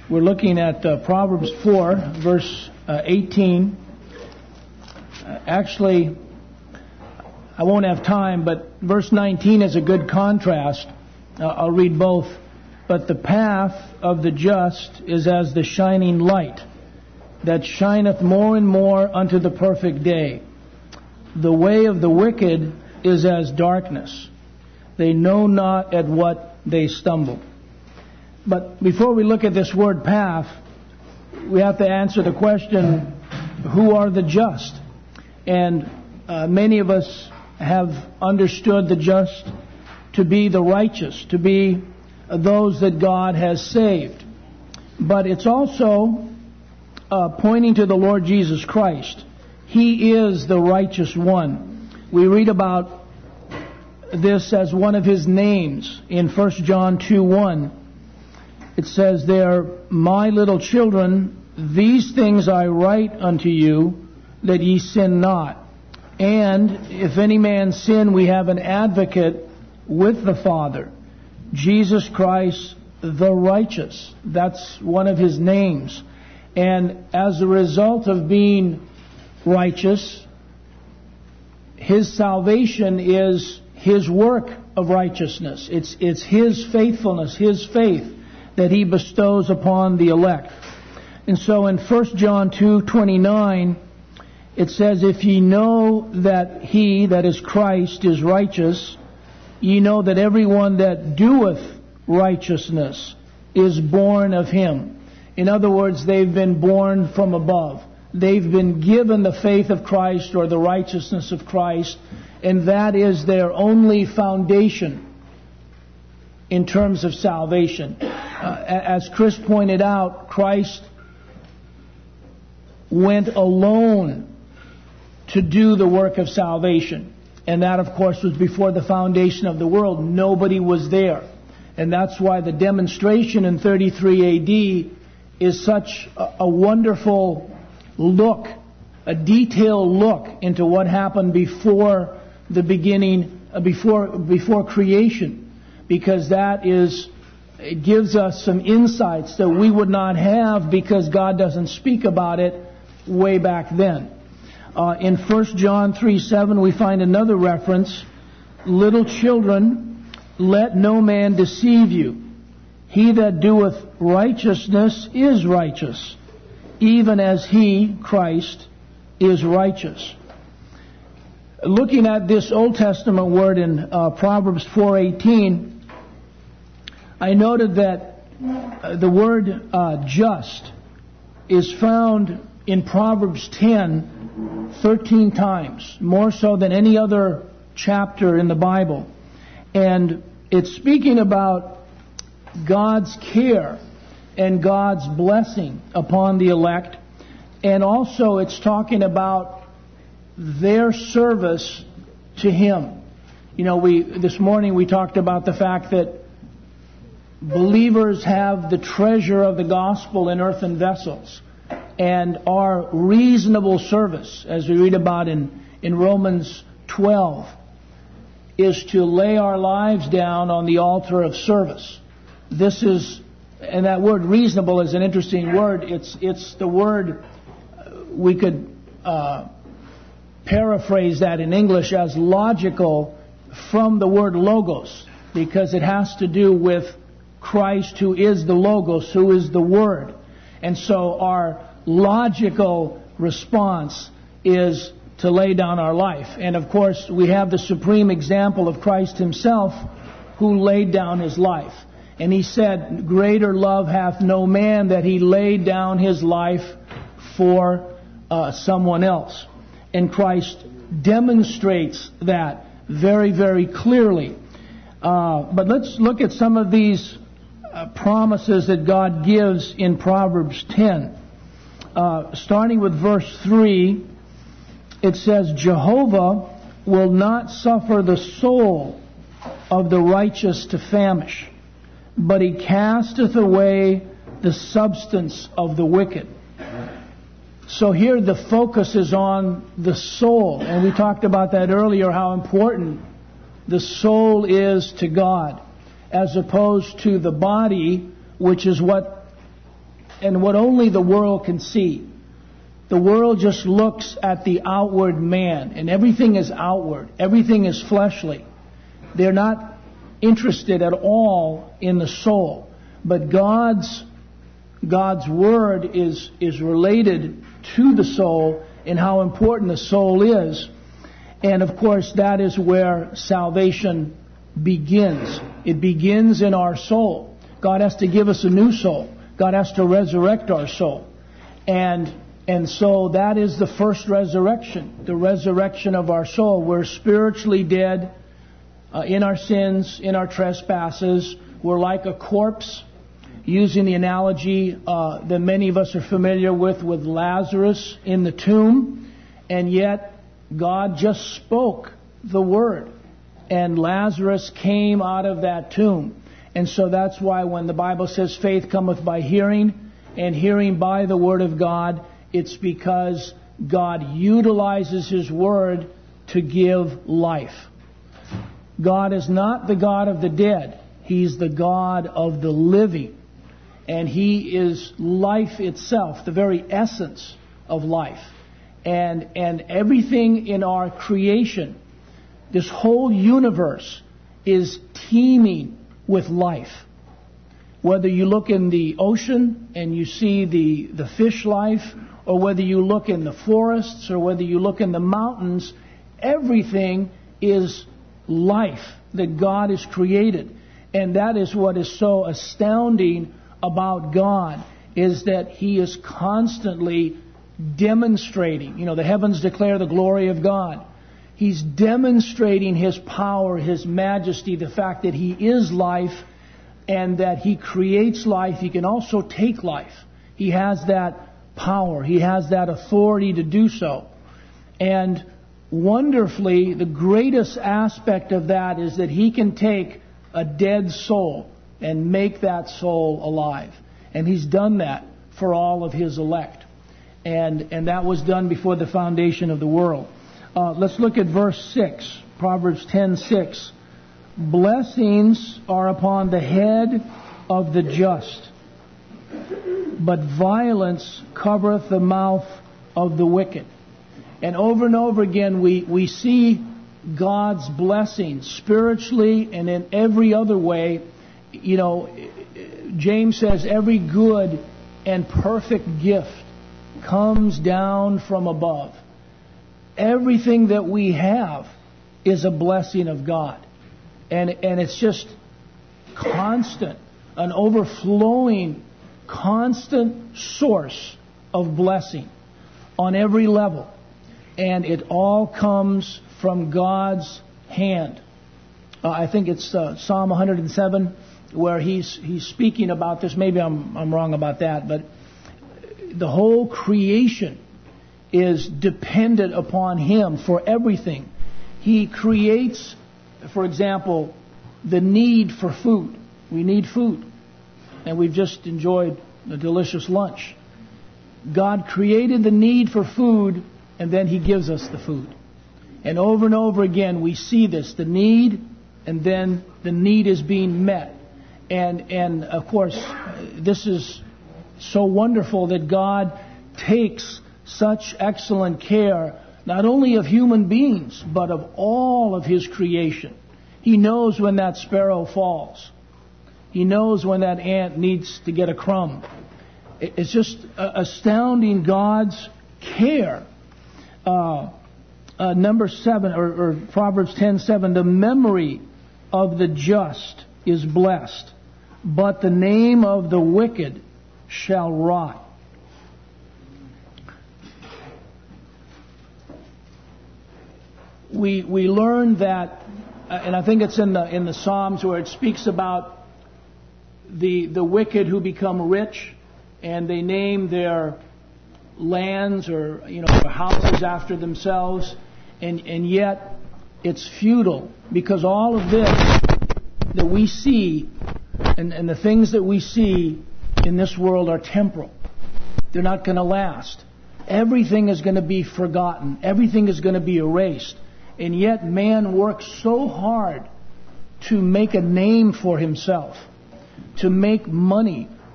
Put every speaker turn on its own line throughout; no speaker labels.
We're looking at Proverbs 4, verse 18. Actually, I won't have time, but verse 19 is a good contrast. I'll read both. But the path of the just is as the shining light, that shineth more and more unto the perfect day. The way of the wicked is as darkness. They know not at what they stumble. But before we look at this word path, we have to answer the question, who are the just? And many of us have understood the just to be the righteous, to be those that God has saved. But it's also pointing to the Lord Jesus Christ. He is the righteous one. We read about this as one of His names in 1 John 2:1. It says there, My little children, these things I write unto you, that ye sin not. And if any man sin, we have an advocate with the Father, Jesus Christ the righteous. That's one of His names. And as a result of being righteous, His salvation is His work of righteousness. It's His faithfulness, His faith that He bestows upon the elect. And so in 1 John 2:29, it says, If ye know that He, that is Christ, is righteous, ye know that everyone that doeth righteousness is born of Him. In other words, they've been born from above. They've been given the faith of Christ or the righteousness of Christ, and that is their only foundation in terms of salvation. As Chris pointed out, Christ went alone to do the work of salvation. And that, of course, was before the foundation of the world. Nobody was there. And that's why the demonstration in 33 AD is such a wonderful look, a detailed look into what happened before the beginning, before creation. Because it gives us some insights that we would not have because God doesn't speak about it way back then. In 1 John 3:7 we find another reference. Little children, let no man deceive you. He that doeth righteousness is righteous, even as He, Christ, is righteous. Looking at this Old Testament word in Proverbs 4:18, I noted that the word just is found in Proverbs 13 times, more so than any other chapter in the Bible. And it's speaking about God's care and God's blessing upon the elect. And also it's talking about their service to Him. You know, this morning we talked about the fact that believers have the treasure of the gospel in earthen vessels. And our reasonable service, as we read about in Romans 12, is to lay our lives down on the altar of service. This is, and that word reasonable is an interesting word. It's the word, we could paraphrase that in English as logical from the word logos, because it has to do with Christ, who is the logos, who is the Word. And so our logical response is to lay down our life. And of course, we have the supreme example of Christ Himself, who laid down His life. And He said, greater love hath no man that He laid down His life for someone else. And Christ demonstrates that very, very clearly. But let's look at some of these promises that God gives in Proverbs 10. Starting with verse 3, it says, Jehovah will not suffer the soul of the righteous to famish, but He casteth away the substance of the wicked. So here the focus is on the soul. And we talked about that earlier, how important the soul is to God, as opposed to the body, which is what and what only the world can see. The world just looks at the outward man, and everything is outward. Everything is fleshly. They're not interested at all in the soul. But God's Word is related to the soul and how important the soul is. And of course, that is where salvation begins. It begins in our soul. God has to give us a new soul. God has to resurrect our soul. And so that is the first resurrection, the resurrection of our soul. We're spiritually dead in our sins, in our trespasses. We're like a corpse, using the analogy that many of us are familiar with Lazarus in the tomb. And yet, God just spoke the word, and Lazarus came out of that tomb. And so that's why when the Bible says faith cometh by hearing, and hearing by the word of God, it's because God utilizes His word to give life. God is not the God of the dead. He's the God of the living. And He is life itself, the very essence of life. And everything in our creation, this whole universe, is teeming with life. Whether you look in the ocean and you see the fish life, or whether you look in the forests, or whether you look in the mountains, everything is life that God has created. And that is what is so astounding about God, is that He is constantly demonstrating. The heavens declare the glory of God. He's demonstrating His power, His majesty, the fact that He is life, and that He creates life. He can also take life. He has that power. He has that authority to do so. And wonderfully, the greatest aspect of that is that He can take a dead soul and make that soul alive. And He's done that for all of His elect. And that was done before the foundation of the world. Let's look at verse 6, Proverbs 10:6. Blessings are upon the head of the just, but violence covereth the mouth of the wicked. And over again we see God's blessings spiritually and in every other way. James says every good and perfect gift comes down from above. Everything that we have is a blessing of God. And it's just constant, an overflowing, constant source of blessing on every level. And it all comes from God's hand. I think it's Psalm 107 where he's speaking about this. Maybe I'm wrong about that, but the whole creation is dependent upon Him for everything. He creates, for example, the need for food. We need food. And we've just enjoyed a delicious lunch. God created the need for food, and then He gives us the food. And over again we see this, the need, and then the need is being met. And of course, this is so wonderful that God takes such excellent care, not only of human beings, but of all of His creation. He knows when that sparrow falls. He knows when that ant needs to get a crumb. It's just astounding God's care. Number 7, or Proverbs 10:7, the memory of the just is blessed, but the name of the wicked shall rot. We learn that, and I think it's in the Psalms where it speaks about the wicked who become rich, and they name their lands or their houses after themselves, and yet it's futile, because all of this that we see and the things that we see in this world are temporal. They're not going to last. Everything is going to be forgotten. Everything is going to be erased. And yet man works so hard to make a name for himself, to make money,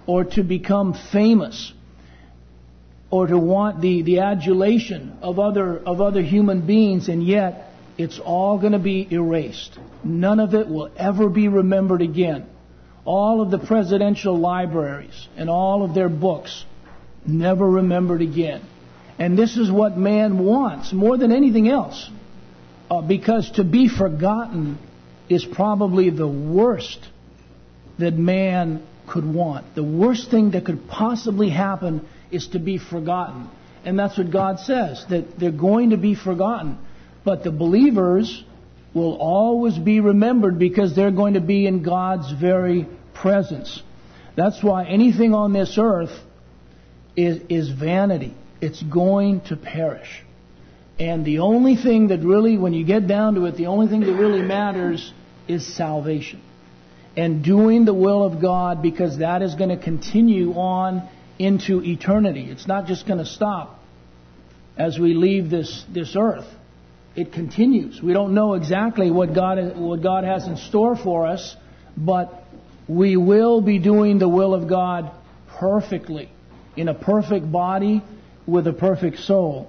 or to become famous, or to want the adulation of other human beings, and yet it's all going to be erased. None of it will ever be remembered again. All of the presidential libraries and all of their books, never remembered again. And this is what man wants more than anything else. Because to be forgotten is probably the worst that man could want. The worst thing that could possibly happen is to be forgotten. And that's what God says, that they're going to be forgotten. But the believers will always be remembered because they're going to be in God's very presence. That's why anything on this earth is vanity. It's going to perish. And the only thing that really, when you get down to it, the only thing that really matters is salvation. And doing the will of God, because that is going to continue on into eternity. It's not just going to stop as we leave this earth. It continues. We don't know exactly what God has in store for us, but we will be doing the will of God perfectly, in a perfect body with a perfect soul.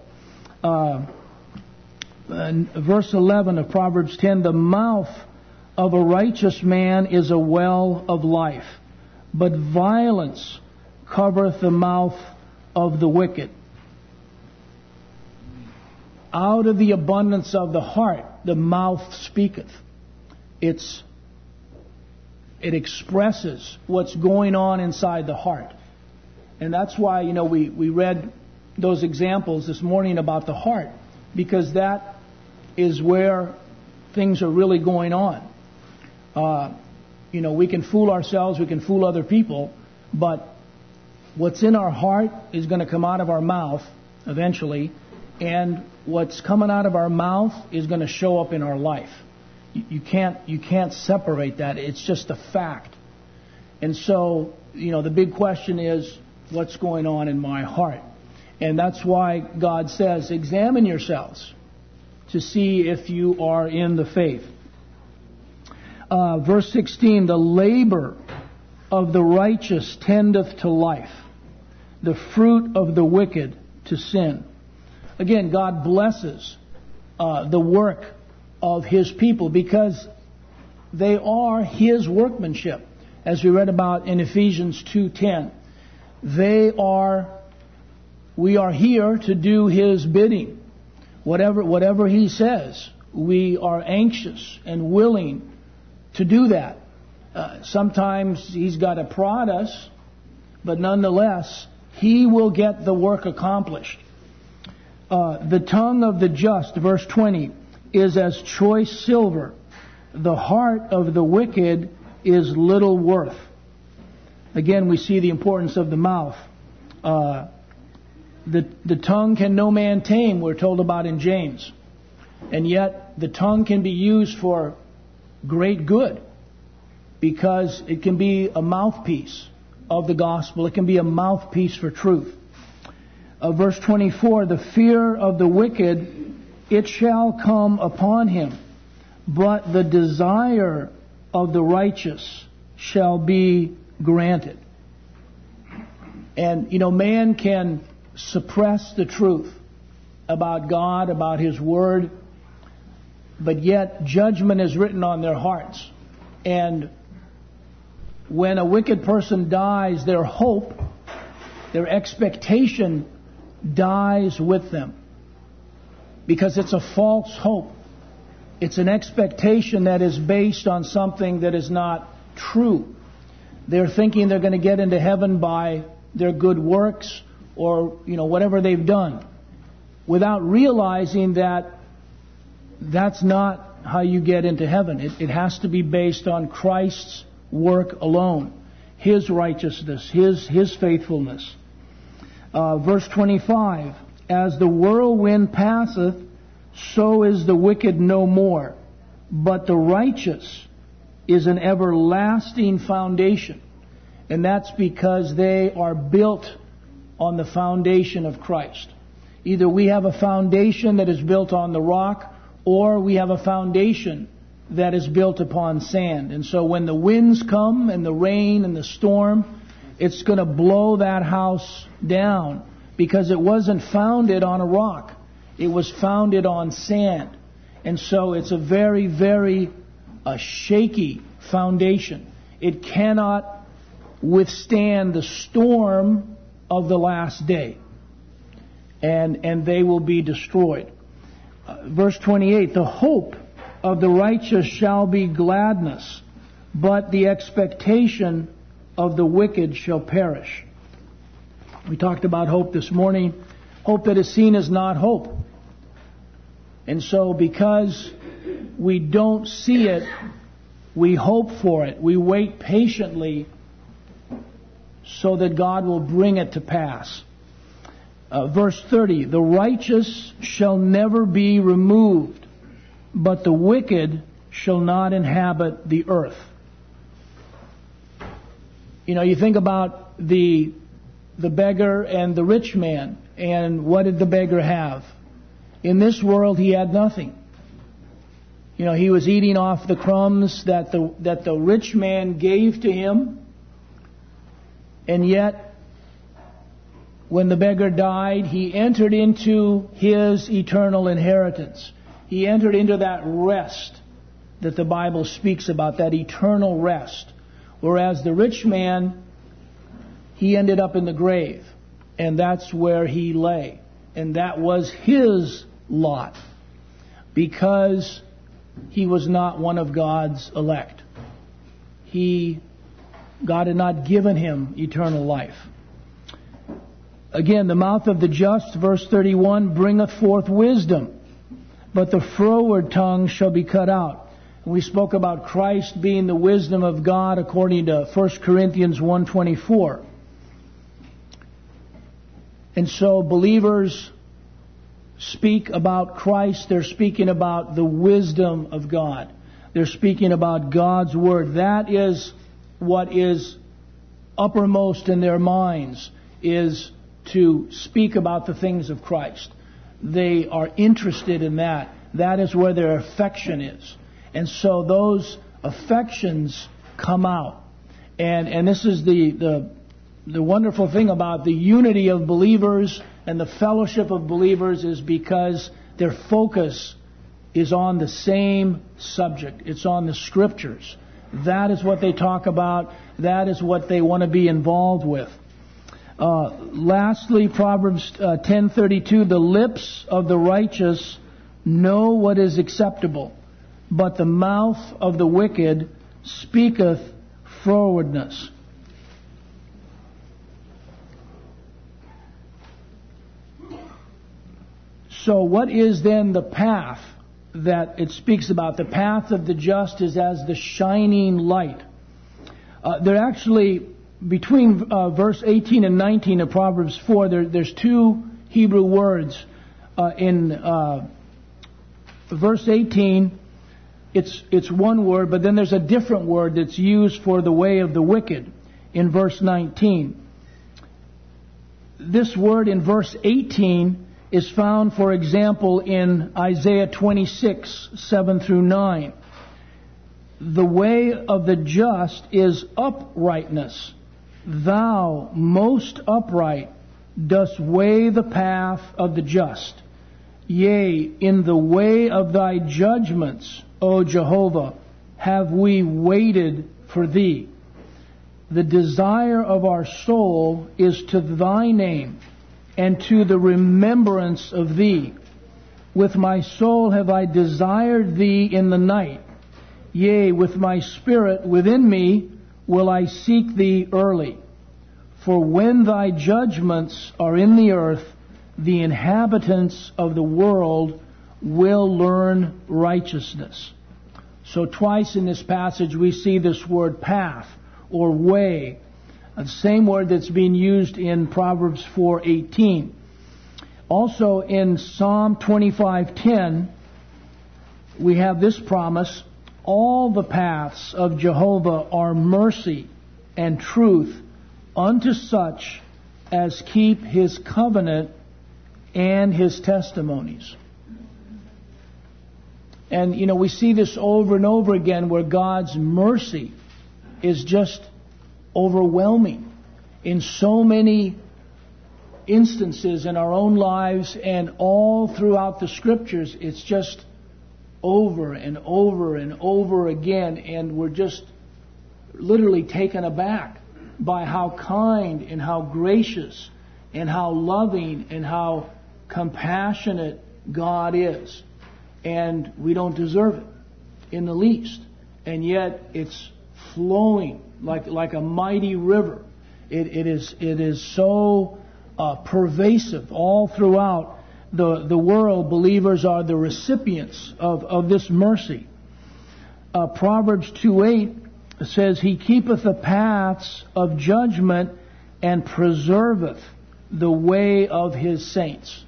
Verse 11 of Proverbs 10, the mouth of a righteous man is a well of life, but violence covereth the mouth of the wicked. Out of the abundance of the heart, the mouth speaketh. It expresses what's going on inside the heart. And that's why, we read those examples this morning about the heart, because that is where things are really going on. We can fool ourselves, we can fool other people, but what's in our heart is going to come out of our mouth eventually, and what's coming out of our mouth is going to show up in our life. You can't separate that. It's just a fact. And so, the big question is, what's going on in my heart? And that's why God says, examine yourselves to see if you are in the faith. Verse 16, the labor of the righteous tendeth to life, the fruit of the wicked to sin. Again, God blesses the work of His people because they are His workmanship. As we read about in Ephesians 2:10, we are here to do His bidding. Whatever He says, we are anxious and willing to do that. Sometimes He's got to prod us, but nonetheless, He will get the work accomplished. The tongue of the just, verse 20, is as choice silver. The heart of the wicked is little worth. Again, we see the importance of the mouth. The tongue can no man tame, we're told about in James. And yet, the tongue can be used for great good, because it can be a mouthpiece of the gospel. It can be a mouthpiece for truth. Verse 24, the fear of the wicked, it shall come upon him, but the desire of the righteous shall be granted. And, man can suppress the truth about God, about His Word, but yet judgment is written on their hearts. And when a wicked person dies, their hope, their expectation dies with them. Because it's a false hope. It's an expectation that is based on something that is not true. They're thinking they're going to get into heaven by their good works or, whatever they've done, without realizing that that's not how you get into heaven. It has to be based on Christ's work alone, His righteousness, His faithfulness. Verse 25, as the whirlwind passeth, so is the wicked no more, but the righteous is an everlasting foundation. And that's because they are built on the foundation of Christ. Either we have a foundation that is built on the rock, or we have a foundation that is built upon sand. And so when the winds come and the rain and the storm, It's going to blow that house down because it wasn't founded on a rock. It was founded on sand. And so it's a very, very shaky foundation. It cannot withstand the storm of the last day. And they will be destroyed. Verse 28, the hope of the righteous shall be gladness, but the expectation of the wicked shall perish. We talked about hope this morning. Hope that is seen is not hope. And so because we don't see it, we hope for it. We wait patiently so that God will bring it to pass. Verse 30, the righteous shall never be removed, but the wicked shall not inhabit the earth. You know, you think about the beggar and the rich man, and what did the beggar have? In this world, he had nothing. You know, he was eating off the crumbs that the rich man gave to him, and yet, when the beggar died, he entered into his eternal inheritance. He entered into that rest that the Bible speaks about, that eternal rest. Whereas the rich man, he ended up in the grave, and that's where he lay. And that was his lot, because he was not one of God's elect. God had not given him eternal life. Again, the mouth of the just, verse 31, bringeth forth wisdom, but the froward tongue shall be cut out. And we spoke about Christ being the wisdom of God according to 1 Corinthians 1:24. And so believers speak about Christ. They're speaking about the wisdom of God. They're speaking about God's Word. That is what is uppermost in their minds, is to speak about the things of Christ. They are interested in that. That is where their affection is. And so those affections come out. And this is the wonderful thing about the unity of believers and the fellowship of believers, is because their focus is on the same subject. It's on the Scriptures. That is what they talk about. That is what they want to be involved with. Lastly, Proverbs 10:32, the lips of the righteous know what is acceptable, but the mouth of the wicked speaketh frowardness. So what is then the path that it speaks about? The path of the just is as the shining light. They're actually, between verse 18 and 19 of Proverbs 4, there's two Hebrew words. In verse 18, it's one word, but then there's a different word that's used for the way of the wicked in verse 19. This word in verse 18 is found, for example, in Isaiah 26, 7 through 9. The way of the just is uprightness. Thou, most upright, dost weigh the path of the just. Yea, in the way of thy judgments, O Jehovah, have we waited for thee. The desire of our soul is to thy name, and to the remembrance of thee. With my soul have I desired thee in the night. Yea, with my spirit within me will I seek thee early. For when thy judgments are in the earth, the inhabitants of the world will learn righteousness. So twice in this passage we see this word path or way. The same word that's being used in Proverbs 4:18. Also in Psalm 25:10, we have this promise: all the paths of Jehovah are mercy and truth unto such as keep his covenant and his testimonies. And, you know, we see this over and over again where God's mercy is just overwhelming. in so many instances in our own lives and all throughout the Scriptures. It's just over and over and over again, and we're just literally taken aback by how kind and how gracious and how loving and how compassionate God is. And we don't deserve it in the least. And yet it's flowing like a mighty river. It is so pervasive all throughout the world. Believers are the recipients of this mercy. Proverbs 2:8 says, He keepeth the paths of judgment and preserveth the way of His saints.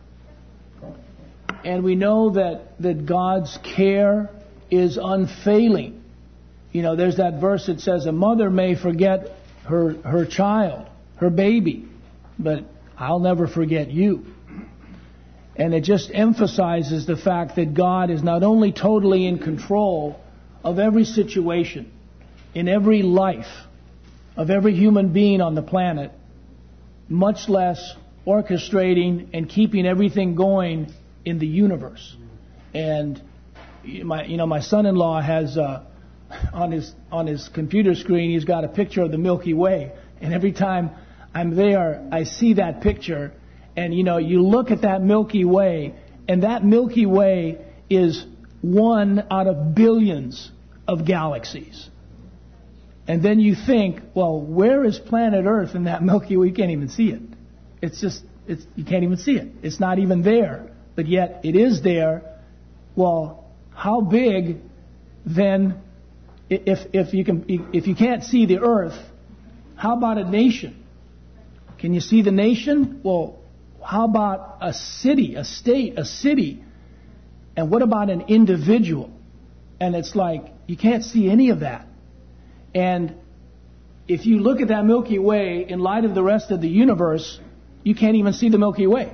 And we know that God's care is unfailing. You know, there's that verse that says a mother may forget her child, her baby, but I'll never forget you. And it just emphasizes the fact that God is not only totally in control of every situation, in every life, of every human being on the planet, much less orchestrating and keeping everything going in the universe. And my son-in-law has on his computer screen, he's got a picture of the Milky Way, and every time I'm there, I see that picture, and you look at that Milky Way, and that Milky Way is one out of billions of galaxies. And then you think, well, where is planet Earth in that Milky Way? You can't even see it. You can't even see it. It's not even there. But yet it is there. Well, how big then, if you can't see the Earth, how about a nation? Can you see the nation? Well, how about a city, a state, a city? And what about an individual? And it's like, you can't see any of that. And if you look at that Milky Way in light of the rest of the universe, you can't even see the Milky Way.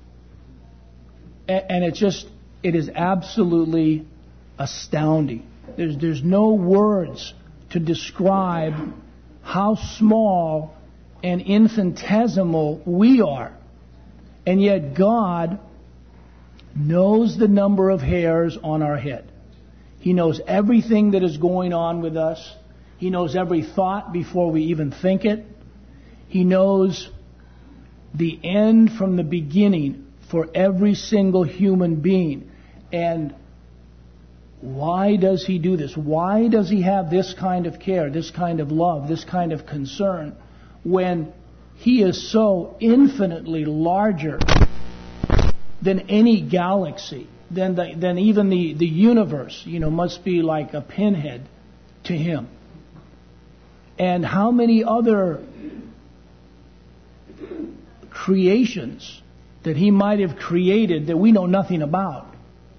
And it is absolutely astounding. There's no words to describe how small and infinitesimal we are. And yet God knows the number of hairs on our head. He knows everything that is going on with us. He knows every thought before we even think it. He knows the end from the beginning for every single human being. And why does He do this? Why does He have this kind of care, this kind of love, this kind of concern, when He is so infinitely larger than any galaxy, than even the universe, must be like a pinhead to Him. And how many other creations that He might have created that we know nothing about?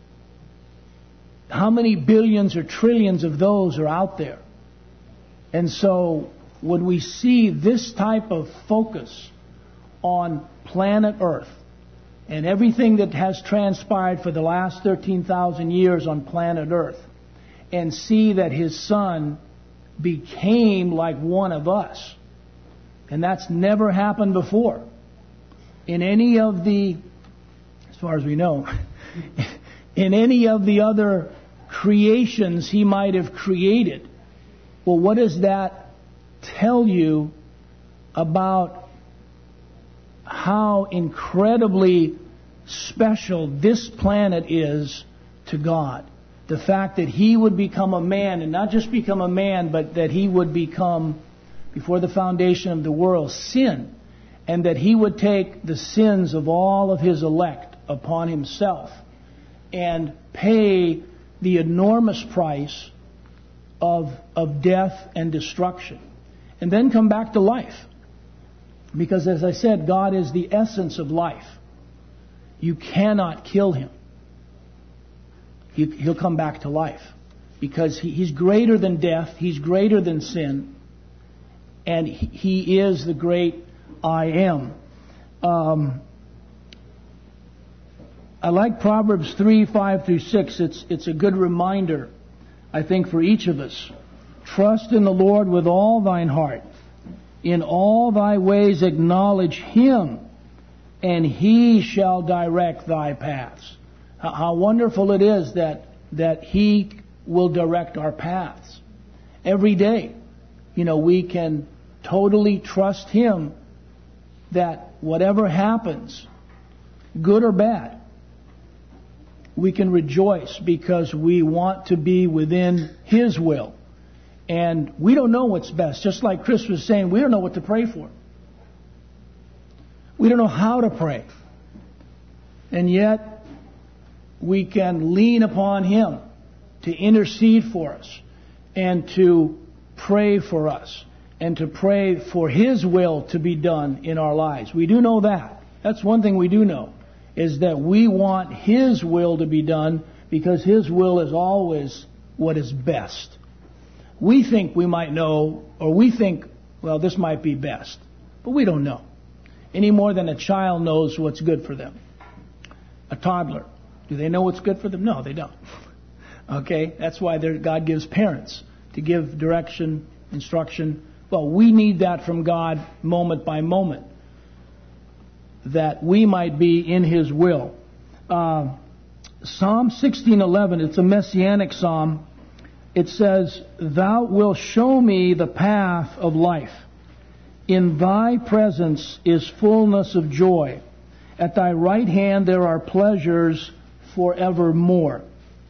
How many billions or trillions of those are out there? And so when we see this type of focus on planet Earth and everything that has transpired for the last 13,000 years on planet Earth, and see that His Son became like one of us, and that's never happened before in any of the, as far as we know, in any of the other creations He might have created. Well, what does that tell you about how incredibly special this planet is to God? The fact that He would become a man, and not just become a man, but that He would become, before the foundation of the world, sin. And that He would take the sins of all of His elect upon Himself and pay the enormous price of death and destruction. And then come back to life. Because as I said, God is the essence of life. You cannot kill Him. He'll come back to life. Because He's greater than death. He's greater than sin. And He is the great I am. I like Proverbs 3:5-6. It's a good reminder, I think, for each of us. Trust in the Lord with all thine heart. In all thy ways acknowledge Him, and He shall direct thy paths. How wonderful it is that He will direct our paths. Every day, we can totally trust Him that whatever happens, good or bad, we can rejoice because we want to be within His will. And we don't know what's best. Just like Chris was saying, we don't know what to pray for. We don't know how to pray. And yet, we can lean upon Him to intercede for us and to pray for us and to pray for His will to be done in our lives. We do know that. That's one thing we do know, is that we want His will to be done because His will is always what is best. We think we might know, or we think, well, this might be best. But we don't know. Any more than a child knows what's good for them. A toddler. Do they know what's good for them? No, they don't. Okay? That's why God gives parents to give direction, instruction. Well, we need that from God moment by moment, that we might be in His will. Psalm 16:11, it's a messianic psalm. It says, Thou wilt show me the path of life. In Thy presence is fullness of joy. At Thy right hand there are pleasures forevermore.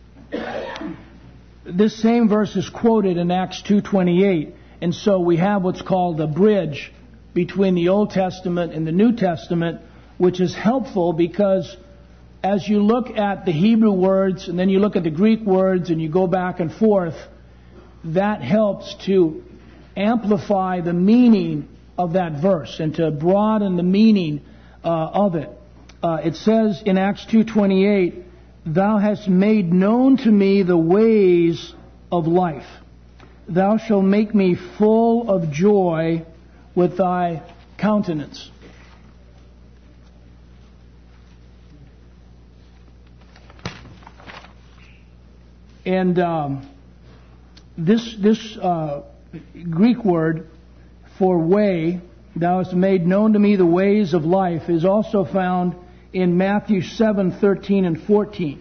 This same verse is quoted in Acts 2:28. And so we have what's called a bridge between the Old Testament and the New Testament, which is helpful because as you look at the Hebrew words and then you look at the Greek words and you go back and forth, that helps to amplify the meaning of that verse and to broaden the meaning of it. It says in Acts 2:28, Thou hast made known to me the ways of life. Thou shalt make me full of joy with Thy countenance. And this Greek word for way, Thou hast made known to me the ways of life, is also found in Matthew 7:13 and 14.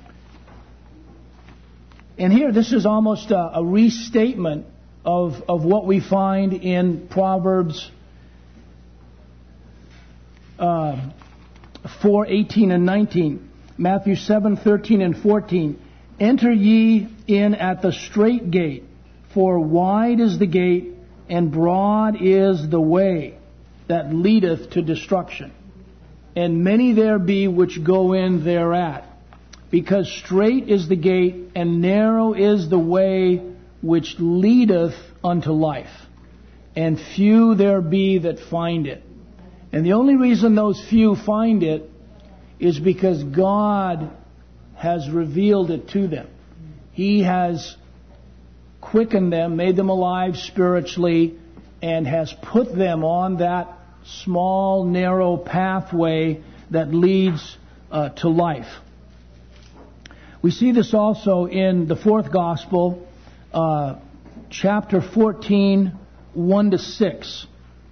And here, this is almost a restatement of what we find in Proverbs 4:18 and 19. Matthew 7:13 and 14. Enter ye in at the strait gate, for wide is the gate, and broad is the way that leadeth to destruction. And many there be which go in thereat. Because strait is the gate, and narrow is the way which leadeth unto life. And few there be that find it. And the only reason those few find it is because God has revealed it to them. He has quickened them, made them alive spiritually, and has put them on that small, narrow pathway that leads to life. We see this also in the fourth gospel, chapter 14, 1 to 6.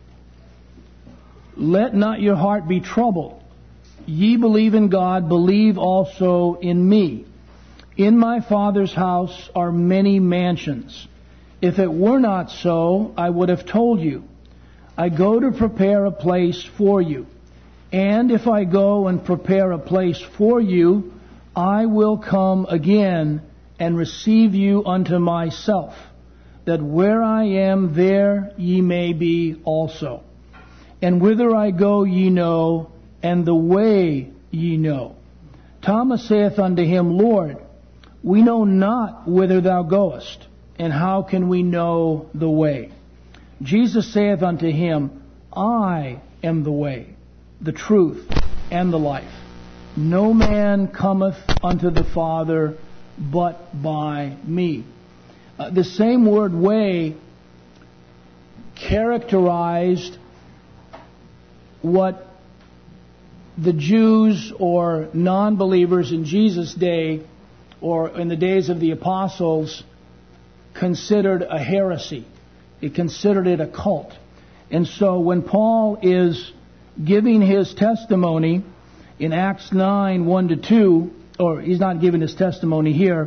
Let not your heart be troubled. Ye believe in God, believe also in me. In my Father's house are many mansions. If it were not so, I would have told you. I go to prepare a place for you. And if I go and prepare a place for you, I will come again and receive you unto myself, that where I am, there ye may be also. And whither I go ye know, and the way ye know. Thomas saith unto him, Lord, we know not whither thou goest, and how can we know the way? Jesus saith unto him, I am the way, the truth, and the life. No man cometh unto the Father but by me. The same word way characterized what the Jews or non-believers in Jesus' day or in the days of the apostles considered a heresy. It considered it a cult. And so when Paul is giving his testimony in Acts 9, 1-2, or he's not giving his testimony here,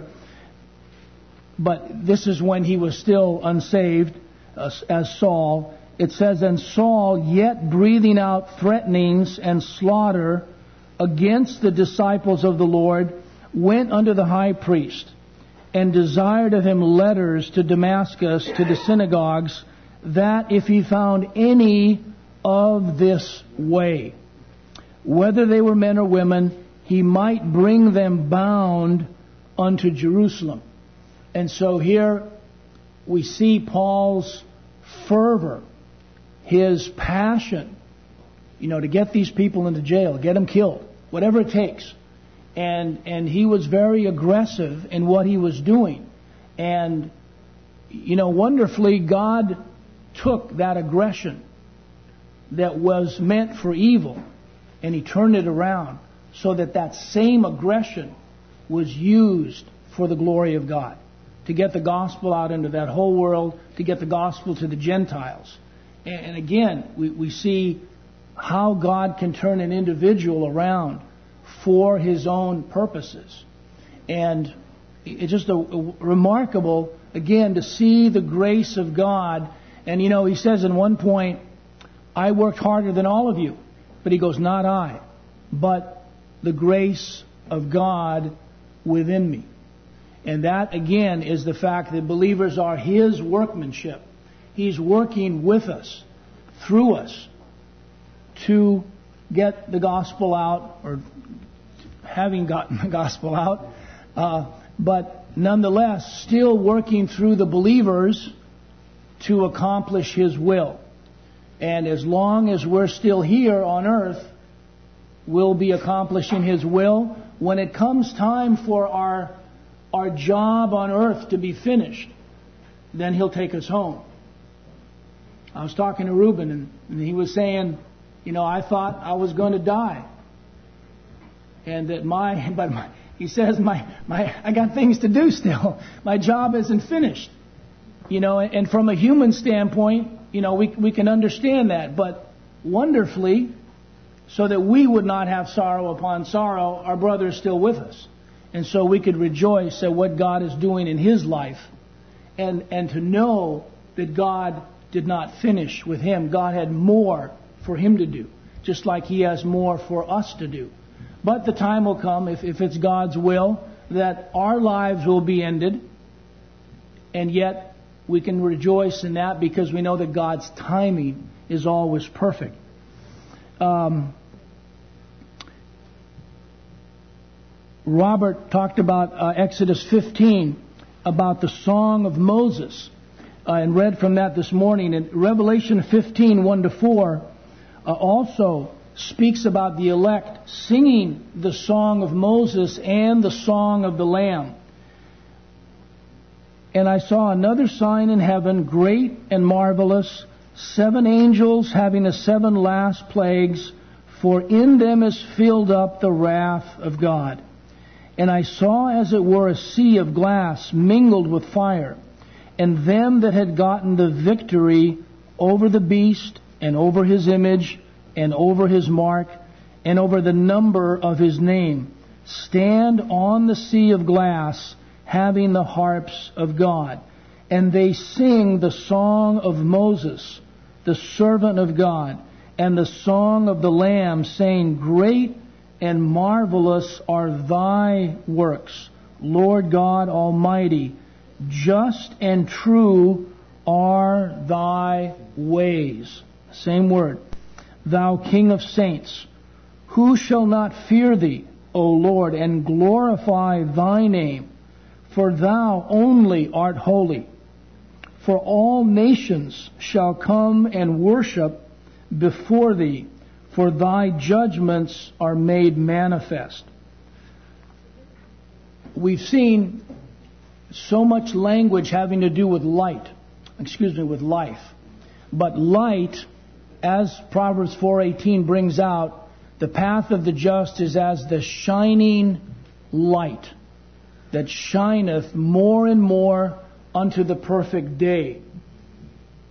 but this is when he was still unsaved as Saul. It says, "And Saul, yet breathing out threatenings and slaughter against the disciples of the Lord, went unto the high priest, and desired of him letters to Damascus, to the synagogues, that if he found any of this way, whether they were men or women, he might bring them bound unto Jerusalem." And so here we see Paul's fervor, his passion, to get these people into jail, get them killed, whatever it takes. And he was very aggressive in what he was doing. And, wonderfully, God took that aggression that was meant for evil, and he turned it around so that that same aggression was used for the glory of God, to get the gospel out into that whole world, to get the gospel to the Gentiles. And again, we see how God can turn an individual around for his own purposes. And it's just remarkable, again, to see the grace of God. And, he says in one point, "I worked harder than all of you." But he goes, "Not I, but the grace of God within me." And that, again, is the fact that believers are his workmanship. He's working with us, through us, to get the gospel out, or having gotten the gospel out, but nonetheless still working through the believers to accomplish his will. And as long as we're still here on earth, we'll be accomplishing his will. When it comes time for our job on earth to be finished, then he'll take us home. I was talking to Reuben, and he was saying, I thought I was going to die. And that he says, I got things to do still. My job isn't finished. And from a human standpoint, we can understand that. But wonderfully, so that we would not have sorrow upon sorrow, our brother is still with us. And so we could rejoice at what God is doing in his life. And to know that God did not finish with him. God had more for him to do, just like he has more for us to do. But the time will come, if it's God's will, that our lives will be ended, and yet we can rejoice in that because we know that God's timing is always perfect. Robert talked about Exodus 15, about the Song of Moses, and read from that this morning. And Revelation 15, 1-4, also speaks about the elect singing the Song of Moses and the Song of the Lamb. "And I saw another sign in heaven, great and marvelous, 7 angels having the 7 last plagues, for in them is filled up the wrath of God. And I saw as it were a sea of glass mingled with fire, and them that had gotten the victory over the beast, and over his image, and over his mark, and over the number of his name, stand on the sea of glass, having the harps of God. And they sing the song of Moses, the servant of God, and the song of the Lamb, saying, Great and marvelous are thy works, Lord God Almighty. Just and true are thy ways. Same word. Thou King of saints, who shall not fear thee, O Lord, and glorify thy name? For thou only art holy. For all nations shall come and worship before thee, for thy judgments are made manifest. We've seen so much language having to do with with life. But light, as Proverbs 4:18 brings out, the path of the just is as the shining light that shineth more and more unto the perfect day.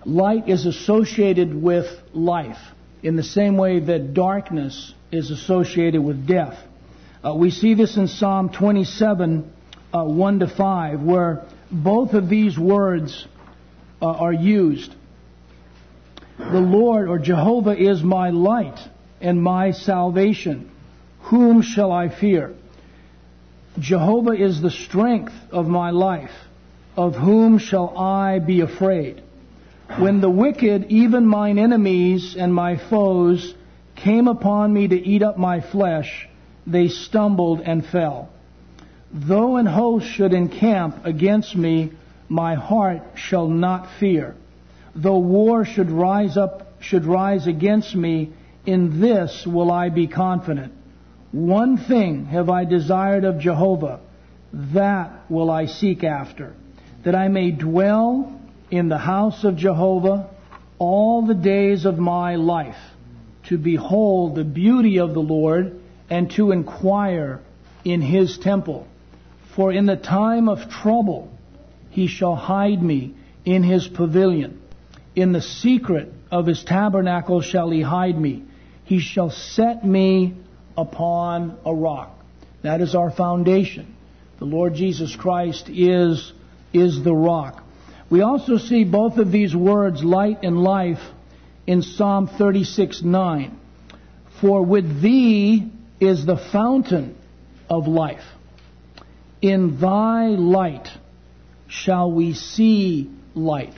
Light is associated with life in the same way that darkness is associated with death. We see this in Psalm 27, 1-5, where both of these words are used. The Lord, or Jehovah, is my light and my salvation. Whom shall I fear? Jehovah is the strength of my life. Of whom shall I be afraid? When the wicked, even mine enemies and my foes, came upon me to eat up my flesh, they stumbled and fell. Though an host should encamp against me, my heart shall not fear. Though war should rise against me, in this will I be confident. One thing have I desired of Jehovah, that will I seek after, that I may dwell in the house of Jehovah all the days of my life, to behold the beauty of the Lord and to inquire in His temple. For in the time of trouble He shall hide me in His pavilion. In the secret of His tabernacle shall He hide me. He shall set me upon a rock. That is our foundation. The Lord Jesus Christ is the rock. We also see both of these words, light and life, in Psalm 36:9. For with Thee is the fountain of life. In Thy light shall we see light.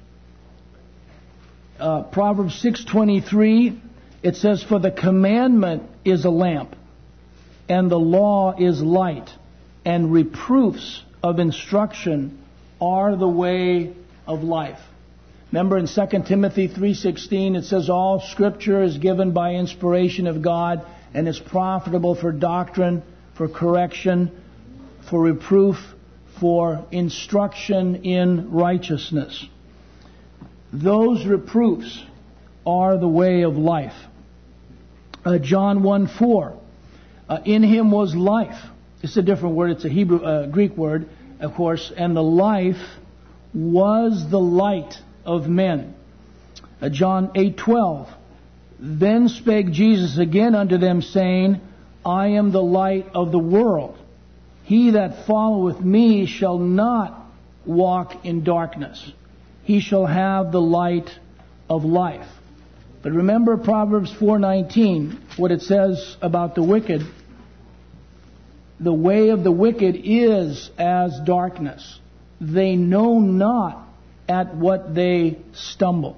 Proverbs 6:23, it says, for the commandment is a lamp, and the law is light, and reproofs of instruction are the way of life. Remember in 2 Timothy 3:16, it says, all Scripture is given by inspiration of God and is profitable for doctrine, for correction, for reproof, for instruction in righteousness. Those reproofs are the way of life. John 1:4, in Him was life. It's a different word. It's a Greek word, of course. And the life was the light of men. John 8:12, then spake Jesus again unto them, saying, I am the light of the world. He that followeth me shall not walk in darkness. He shall have the light of life. But remember Proverbs 4:19, what it says about the wicked. The way of the wicked is as darkness. They know not at what they stumble.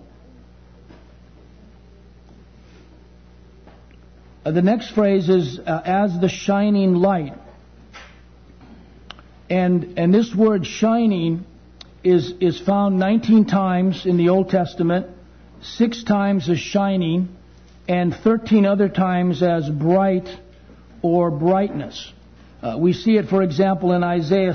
The next phrase is as the shining light. And this word shining is found 19 times in the Old Testament, 6 times as shining, and 13 other times as bright or brightness. We see it, for example, in Isaiah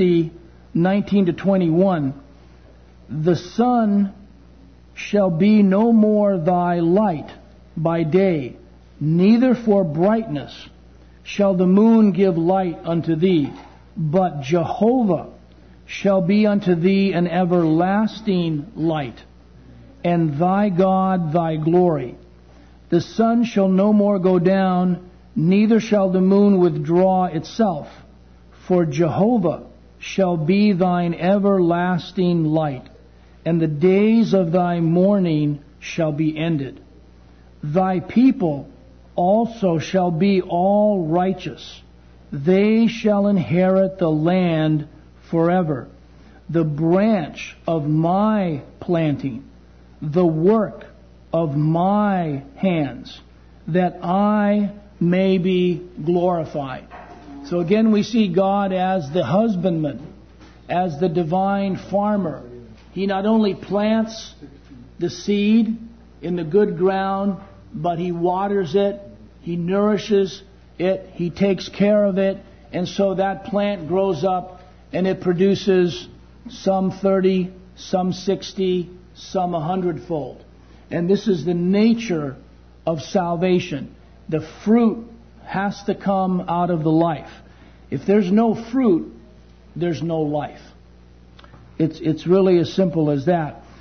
60:19-21. The sun shall be no more thy light by day, neither for brightness shall the moon give light unto thee, but Jehovah shall be unto thee an everlasting light, and thy God thy glory. The sun shall no more go down, neither shall the moon withdraw itself, for Jehovah shall be thine everlasting light, and the days of thy mourning shall be ended. Thy people also shall be all righteous. They shall inherit the land forever. The branch of my planting, the work of my hands, that I may be glorified. So again we see God as the husbandman, as the divine farmer. He not only plants the seed in the good ground, but He waters it, He nourishes it, He takes care of it, and so that plant grows up and it produces some 30, some 60, some 100-fold. And this is the nature of salvation. The fruit has to come out of the life. If there's no fruit, there's no life. It's really as simple as that.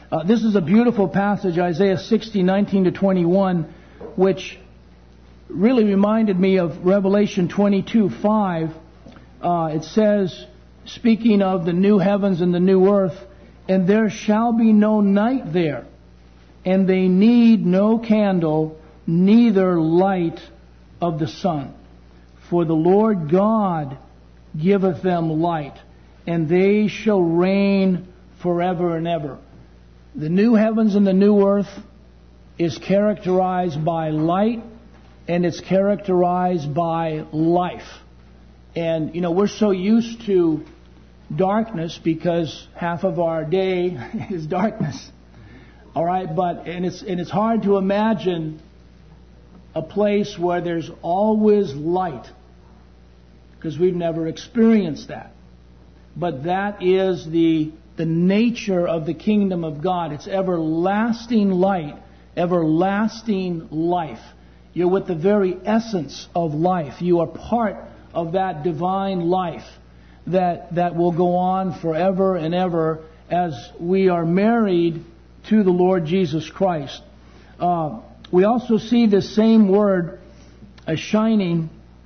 This is a beautiful passage, Isaiah 60:19 to 21, which really reminded me of Revelation 22:5. It says, speaking of the new heavens and the new earth, and there shall be no night there, and they need no candle, neither light of the sun. For the Lord God giveth them light, and they shall reign forever and ever. The new heavens and the new earth is characterized by light, and it's characterized by life. And, we're so used to darkness because half of our day is darkness. All right, and it's hard to imagine a place where there's always light, because we've never experienced that. But that is the nature of the kingdom of God. It's everlasting light, everlasting life. You're with the very essence of life. You are part of that divine life that will go on forever and ever as we are married to the Lord Jesus Christ. We also see the same word, shining,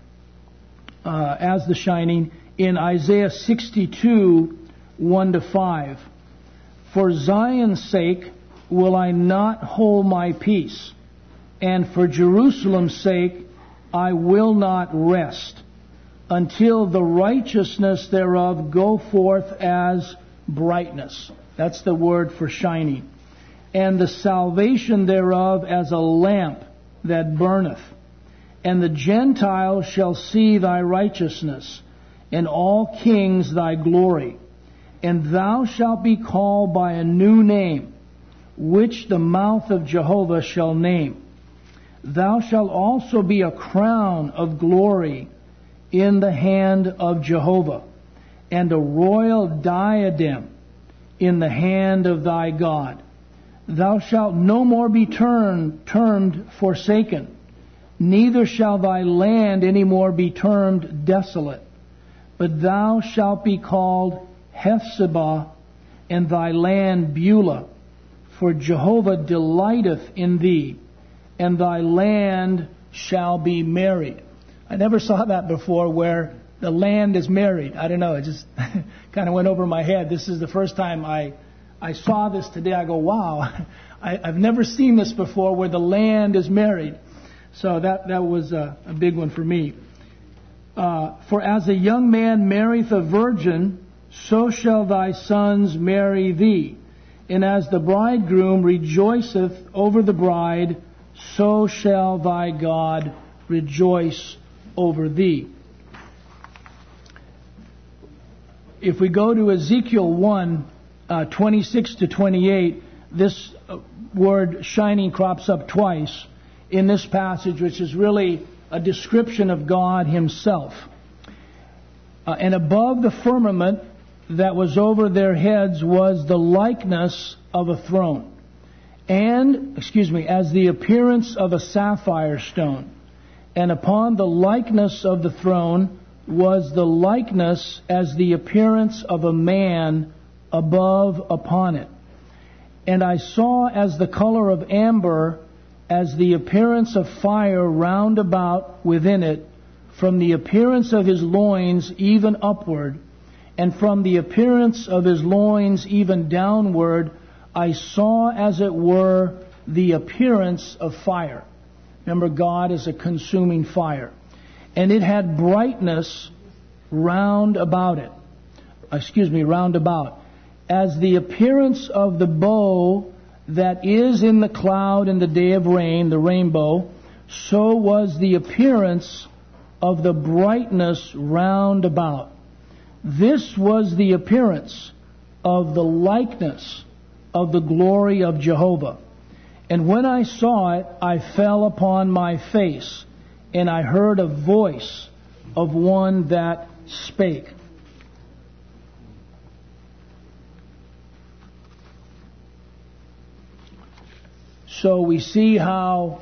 as the shining, in Isaiah 62, 1 to 5. For Zion's sake will I not hold my peace, and for Jerusalem's sake I will not rest, until the righteousness thereof go forth as brightness. That's the word for shining. And the salvation thereof as a lamp that burneth. And the Gentiles shall see thy righteousness, and all kings thy glory. And thou shalt be called by a new name, which the mouth of Jehovah shall name. Thou shalt also be a crown of glory in the hand of Jehovah, and a royal diadem in the hand of thy God. Thou shalt no more be termed forsaken, neither shall thy land any more be termed desolate, but thou shalt be called Hephzibah, and thy land Beulah, for Jehovah delighteth in thee, and thy land shall be married. I never saw that before, where the land is married. I don't know, it just kind of went over my head. This is the first time I saw this today. I go, wow, I've never seen this before, where the land is married. So that was a big one for me. For as a young man marrieth a virgin, so shall thy sons marry thee. And as the bridegroom rejoiceth over the bride, so shall thy God rejoice over thee. If we go to Ezekiel 1, 26 to 28, this word shining crops up twice in this passage, which is really a description of God Himself. And above the firmament that was over their heads was the likeness of a throne, as the appearance of a sapphire stone. And upon the likeness of the throne was the likeness as the appearance of a man above upon it. And I saw as the color of amber, as the appearance of fire round about within it, from the appearance of his loins even upward, and from the appearance of his loins even downward, I saw as it were the appearance of fire. Remember, God is a consuming fire. And it had brightness round about it. Round about. As the appearance of the bow that is in the cloud in the day of rain, the rainbow, so was the appearance of the brightness round about. This was the appearance of the likeness of the glory of Jehovah. And when I saw it, I fell upon my face, and I heard a voice of one that spake. So we see how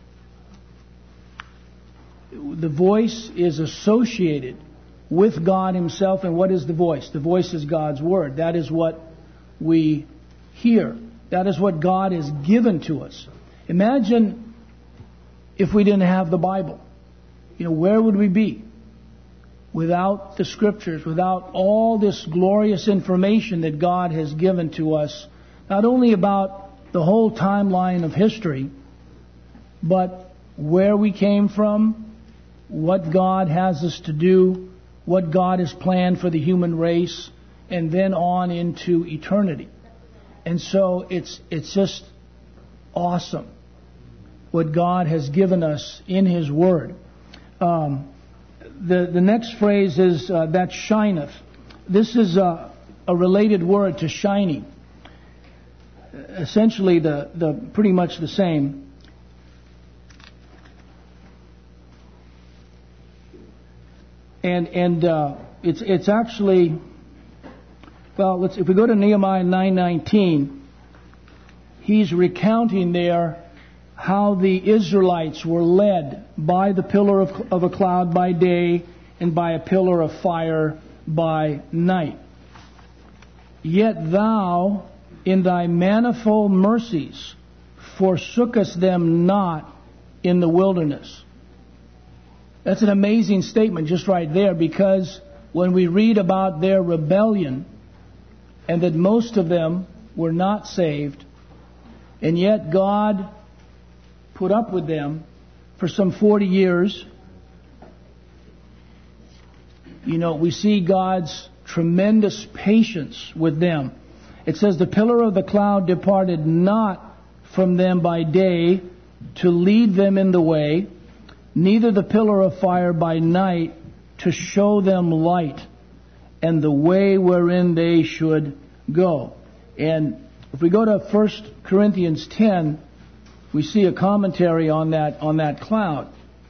the voice is associated with God Himself. And what is the voice? The voice is God's Word. That is what we hear. That is what God has given to us. Imagine if we didn't have the Bible. Where would we be? Without the Scriptures, without all this glorious information that God has given to us, not only about the whole timeline of history, but where we came from, what God has us to do, what God has planned for the human race, and then on into eternity. And so it's just awesome what God has given us in His Word. The next phrase is that shineth. This is a related word to shining. Essentially, the pretty much the same. And it's actually, well, if we go to Nehemiah 9:19, he's recounting there how the Israelites were led by the pillar of a cloud by day and by a pillar of fire by night. Yet thou, in thy manifold mercies, forsookest them not in the wilderness. That's an amazing statement just right there, because when we read about their rebellion and that most of them were not saved, and yet God put up with them for some 40 years, we see God's tremendous patience with them. It says, the pillar of the cloud departed not from them by day to lead them in the way, neither the pillar of fire by night to show them light and the way wherein they should go. And if we go to 1 Corinthians 10, we see a commentary on that cloud.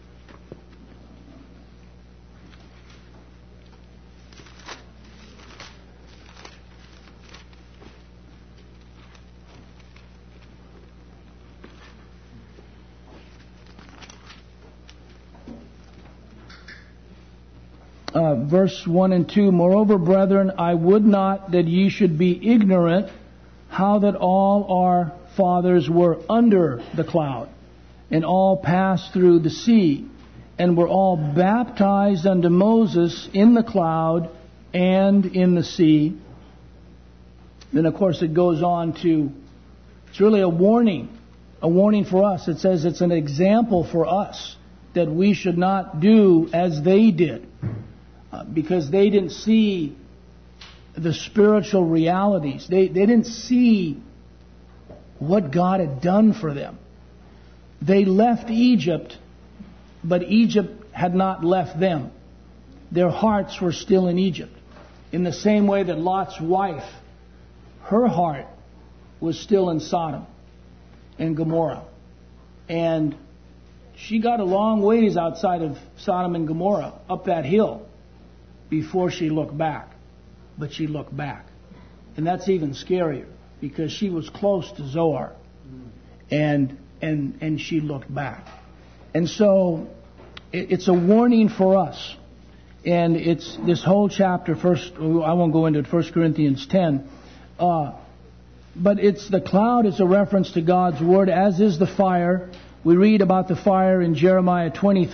Verse 1 and 2, moreover, brethren, I would not that ye should be ignorant how that all our fathers were under the cloud, and all passed through the sea, and were all baptized unto Moses in the cloud and in the sea. Then, of course, it goes on to, it's really a warning for us. It says it's an example for us that we should not do as they did. Because they didn't see the spiritual realities. They didn't see what God had done for them. They left Egypt, but Egypt had not left them. Their hearts were still in Egypt. In the same way that Lot's wife, her heart was still in Sodom and Gomorrah. And she got a long ways outside of Sodom and Gomorrah, up that hill, before she looked back. But she looked back. And that's even scarier, because she was close to Zoar. And she looked back. And so it's a warning for us. And it's this whole chapter, I won't go into it, 1 Corinthians 10. But it's the cloud is a reference to God's Word, as is the fire. We read about the fire in Jeremiah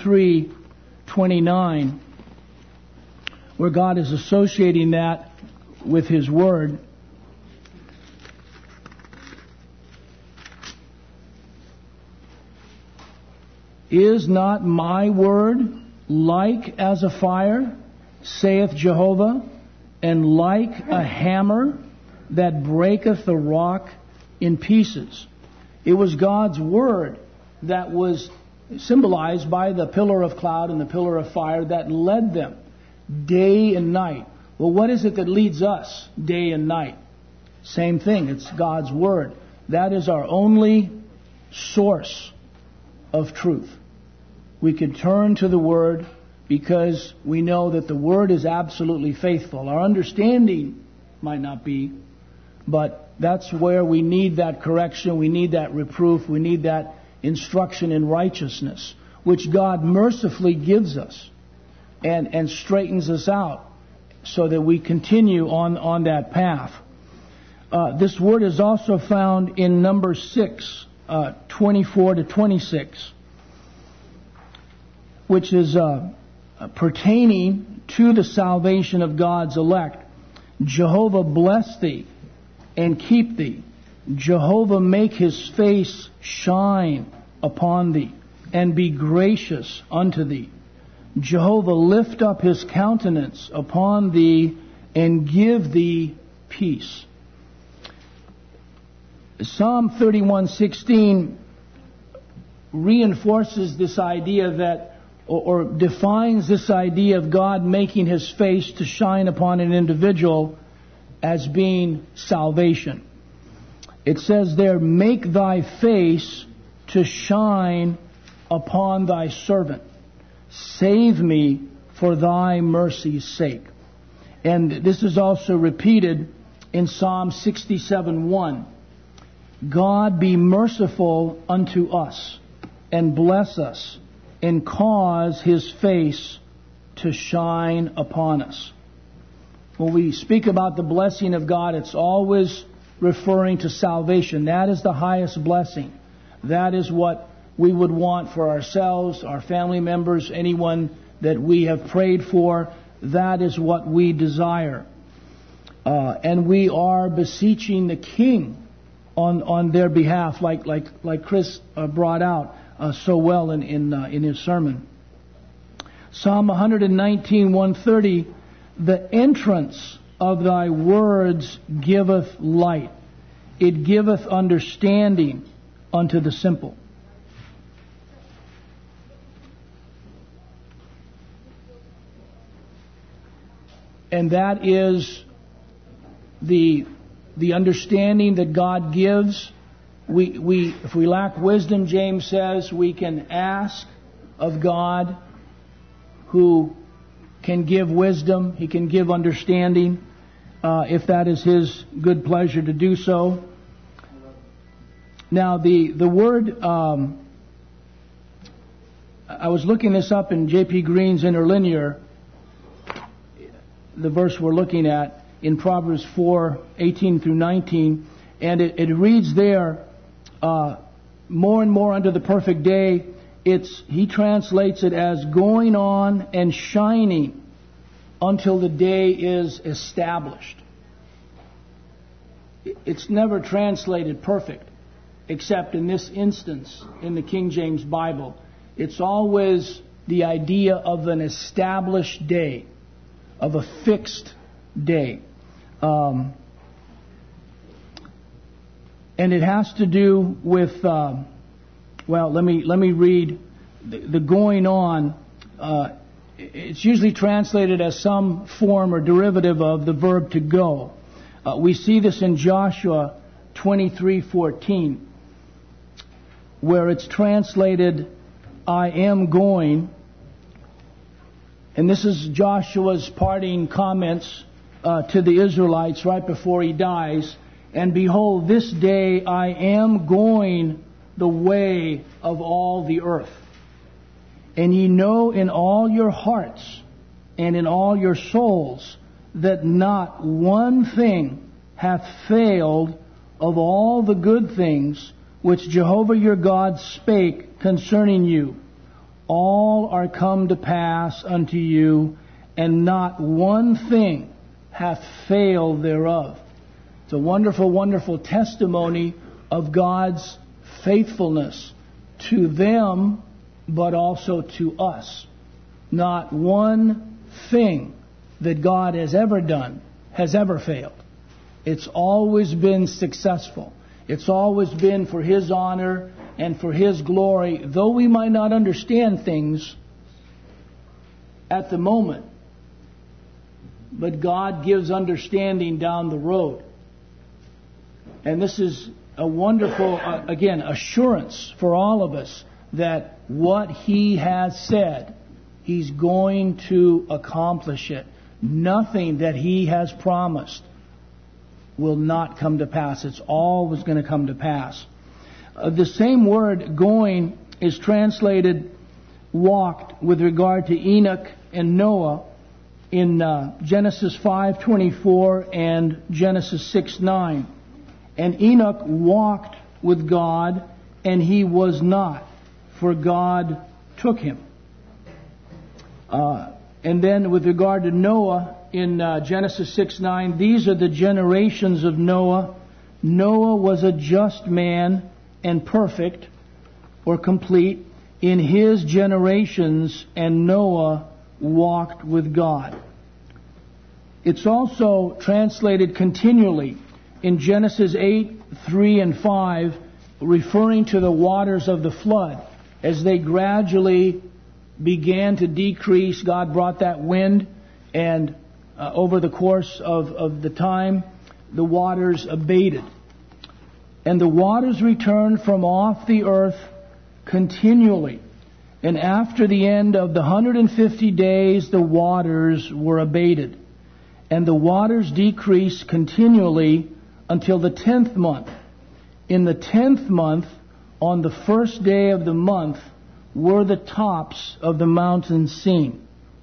23:29. Where God is associating that with His Word. Is not my word like as a fire, saith Jehovah, and like a hammer that breaketh the rock in pieces? It was God's Word that was symbolized by the pillar of cloud and the pillar of fire that led them day and night. Well, what is it that leads us day and night? Same thing. It's God's Word. That is our only source of truth. We can turn to the Word because we know that the Word is absolutely faithful. Our understanding might not be, but that's where we need that correction. We need that reproof. We need that instruction in righteousness, which God mercifully gives us. And straightens us out so that we continue on that path. This word is also found in Numbers 6, 24 to 26, which is pertaining to the salvation of God's elect. Jehovah bless thee and keep thee. Jehovah make his face shine upon thee and be gracious unto thee. Jehovah lift up his countenance upon thee and give thee peace. Psalm 31:16 reinforces this idea that, or defines this idea of God making his face to shine upon an individual as being salvation. It says there, make thy face to shine upon thy servant. Save me for thy mercy's sake. And this is also repeated in Psalm 67:1. God be merciful unto us and bless us and cause his face to shine upon us. When we speak about the blessing of God, it's always referring to salvation. That is the highest blessing. That is what we would want for ourselves, our family members, anyone that we have prayed for. That is what we desire. And we are beseeching the King on their behalf, like Chris brought out so well in his sermon. Psalm 119:130, the entrance of thy words giveth light. It giveth understanding unto the simple. And that is the understanding that God gives. If we lack wisdom, James says, we can ask of God, who can give wisdom. He can give understanding, if that is his good pleasure to do so. Now, the word, I was looking this up in J.P. Green's Interlinear, the verse we're looking at in Proverbs 4:18 through 19, and it reads there, more and more unto the perfect day. He translates it as going on and shining until the day is established. It's never translated perfect, except in this instance in the King James Bible. It's always the idea of an established day, of a fixed day. And it has to do with, let me read the going on. It's usually translated as some form or derivative of the verb to go. We see this in Joshua 23:14, where it's translated, I am going. And this is Joshua's parting comments to the Israelites right before he dies. And behold, this day I am going the way of all the earth. And ye know in all your hearts and in all your souls that not one thing hath failed of all the good things which Jehovah your God spake concerning you. All are come to pass unto you, and not one thing hath failed thereof. It's a wonderful, wonderful testimony of God's faithfulness to them, but also to us. Not one thing that God has ever done has ever failed. It's always been successful. It's always been for His honor and for His glory, though we might not understand things at the moment. But God gives understanding down the road. And this is a wonderful, again, assurance for all of us that what He has said, He's going to accomplish it. Nothing that He has promised will not come to pass. It's always going to come to pass. The same word, going, is translated walked with regard to Enoch and Noah in Genesis 5:24 and Genesis 6:9. And Enoch walked with God, and he was not, for God took him. And then with regard to Noah, in Genesis 6:9, these are the generations of Noah. Noah was a just man and perfect, or complete, in his generations, and Noah walked with God. It's also translated continually in Genesis 8:3 and 5, referring to the waters of the flood. As they gradually began to decrease, God brought that wind, and over the course of the time, the waters abated. And the waters returned from off the earth continually. And after the end of the 150 days, the waters were abated. And the waters decreased continually until the 10th month. In the 10th month, on the first day of the month, were the tops of the mountains seen.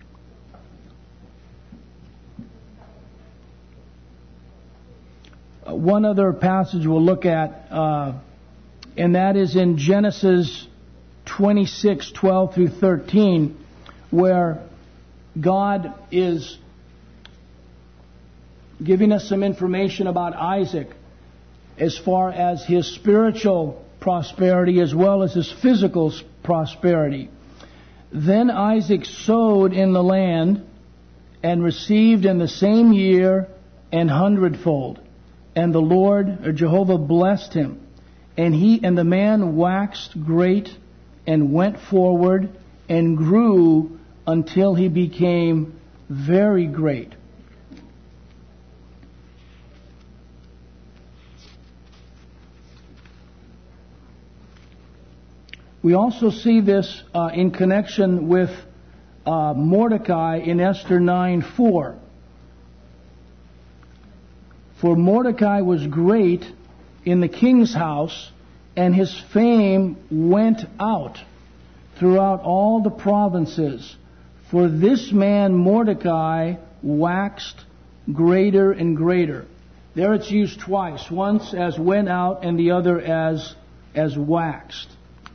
One other passage we'll look at, and that is in Genesis 26:12 through 13, where God is giving us some information about Isaac as far as his spiritual prosperity as well as his physical prosperity. Then Isaac sowed in the land and received in the same year an hundredfold. And the Lord, or Jehovah, blessed him. And the man waxed great and went forward and grew until he became very great. We also see this in connection with Mordecai in Esther 9:4. For Mordecai was great in the king's house, and his fame went out throughout all the provinces. For this man Mordecai waxed greater and greater. There it's used twice, once as went out and the other as waxed.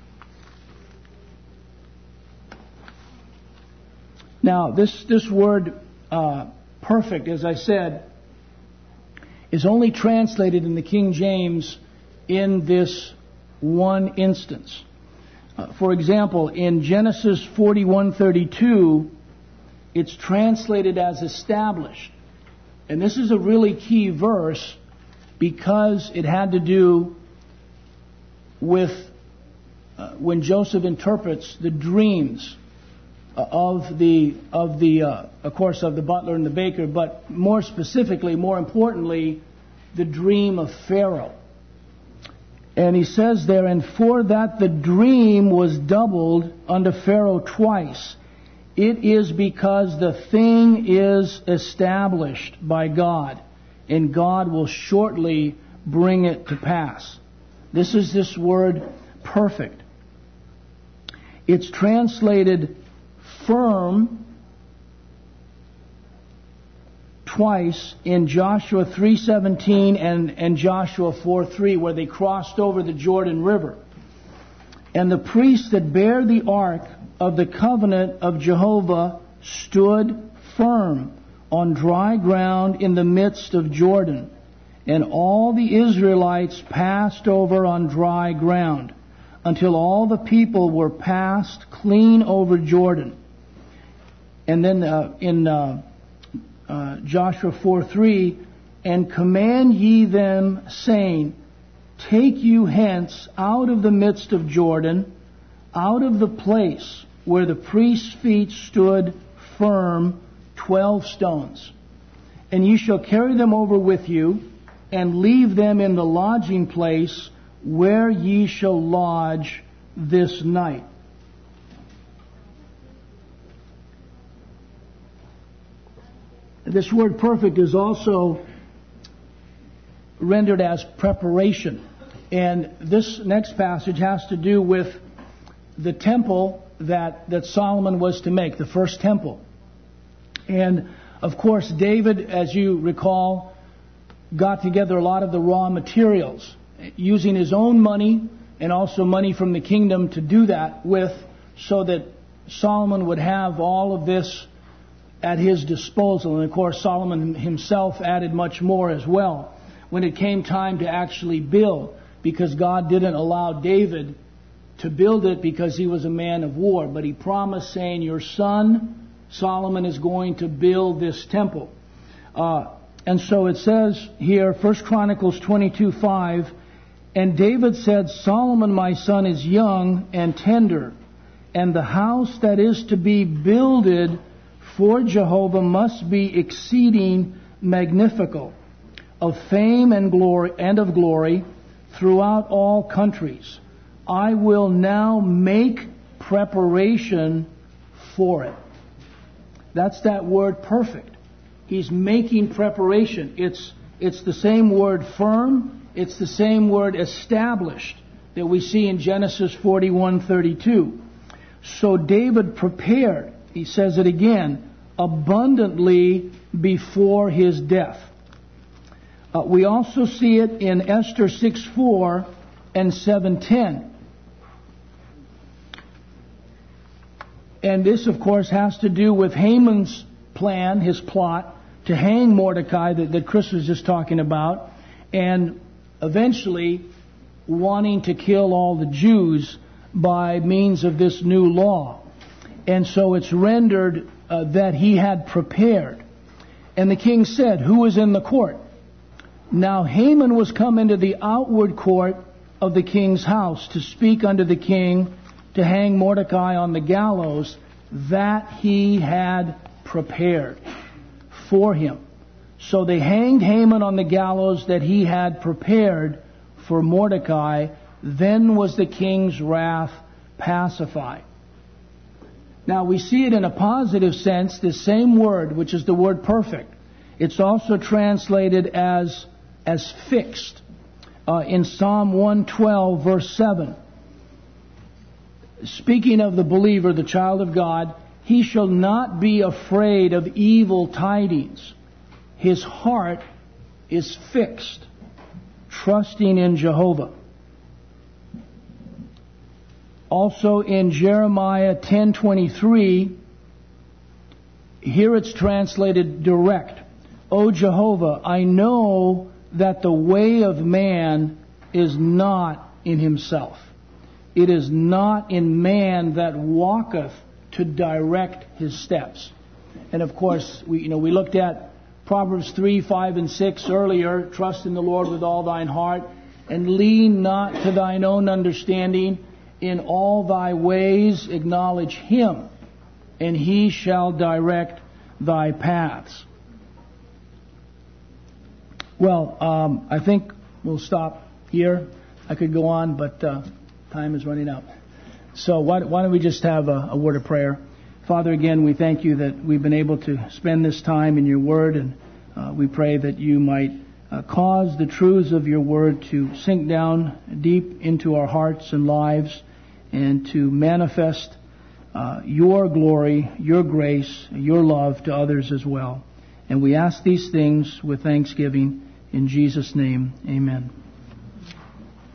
Now, this word perfect, as I said, is only translated in the King James in this one instance. For example, in Genesis 41:32, it's translated as established. And this is a really key verse because it had to do with when Joseph interprets the dreams of the butler and the baker, but more specifically, more importantly, the dream of Pharaoh. And he says there, and for that the dream was doubled unto Pharaoh twice. It is because the thing is established by God, and God will shortly bring it to pass. This is this word perfect. It's translated firm twice in Joshua 3:17 and Joshua 4:3, where they crossed over the Jordan River. And the priests that bear the ark of the covenant of Jehovah stood firm on dry ground in the midst of Jordan. And all the Israelites passed over on dry ground until all the people were passed clean over Jordan. And then in Joshua 4:3, and command ye them, saying, take you hence out of the midst of Jordan, out of the place where the priest's feet stood firm, 12 stones. And ye shall carry them over with you, and leave them in the lodging place where ye shall lodge this night. This word perfect is also rendered as preparation. And this next passage has to do with the temple that Solomon was to make, the first temple. And, of course, David, as you recall, got together a lot of the raw materials, using his own money and also money from the kingdom to do that with, so that Solomon would have all of this at his disposal. And of course, Solomon himself added much more as well when it came time to actually build, because God didn't allow David to build it because he was a man of war. But he promised, saying, your son Solomon is going to build this temple. And so it says here, 1 Chronicles 22:5, and David said, Solomon my son is young and tender, and the house that is to be builded for Jehovah must be exceeding magnifical, of fame and glory and of glory throughout all countries. I will now make preparation for it. That's that word perfect. He's making preparation. It's the same word firm. It's the same word established that we see in Genesis 41:32. So David prepared, he says it again, abundantly before his death. We also see it in Esther 6:4 and 7:10. And this, of course, has to do with Haman's plan, his plot, to hang Mordecai that Chris was just talking about, and eventually wanting to kill all the Jews by means of this new law. And so it's rendered that he had prepared. And the king said, who is in the court? Now Haman was come into the outward court of the king's house to speak unto the king to hang Mordecai on the gallows that he had prepared for him. So they hanged Haman on the gallows that he had prepared for Mordecai. Then was the king's wrath pacified. Now we see it in a positive sense, this same word, which is the word perfect. It's also translated as fixed. In Psalm 112, verse 7. Speaking of the believer, the child of God, he shall not be afraid of evil tidings. His heart is fixed, trusting in Jehovah. Also in Jeremiah 10:23, here it's translated direct. O Jehovah, I know that the way of man is not in himself. It is not in man that walketh to direct his steps. And of course, we looked at Proverbs 3, 5, and 6 earlier. Trust in the Lord with all thine heart, and lean not to thine own understanding. In all thy ways acknowledge him, and he shall direct thy paths. Well, I think we'll stop here. I could go on, but time is running out. So why don't we just have a word of prayer. Father, again, we thank you that we've been able to spend this time in your word, and we pray that you might cause the truths of your word to sink down deep into our hearts and lives, and to manifest your glory, your grace, your love to others as well. And we ask these things with thanksgiving in Jesus' name. Amen.